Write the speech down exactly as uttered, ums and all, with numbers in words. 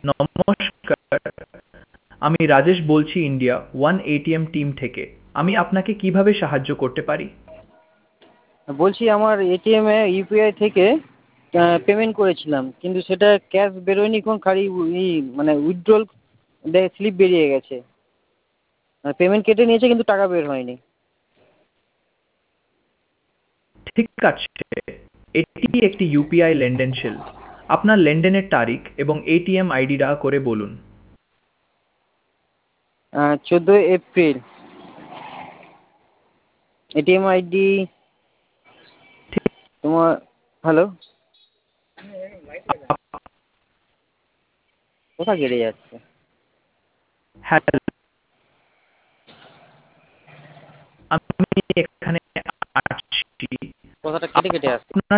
নমস্কার, আমি রাজেশ বলছি ইন্ডিয়া ওয়ান এটিএম টিম থেকে। আমি আপনাকে কিভাবে সাহায্য করতে পারি? বলছি আমার এটিএম এ ইউপিআই থেকে পেমেন্ট করেছিলাম, কিন্তু সেটা ক্যাশ বেরোয়নি, কোন খালি ই মানে উইথড্রল স্লিপ বেরিয়ে গেছে। পেমেন্ট কেটে নিয়েছে কিন্তু টাকা বের হয়নি। ঠিক আছে, এটি একটি ইউপিআই লেনদেন ছিল। আপনার লেনদেনের তারিখ এবং এটিএম আইডি দয়া করে বলুন। চোদ্দোই এপ্রিল। এটিএম আইডি তোমার, হ্যালো, কোথায় কেটে যাচ্ছে? হ্যাঁ, আমি এখানে আছি। কথাটা কেটে কেটে আসছে। আপনার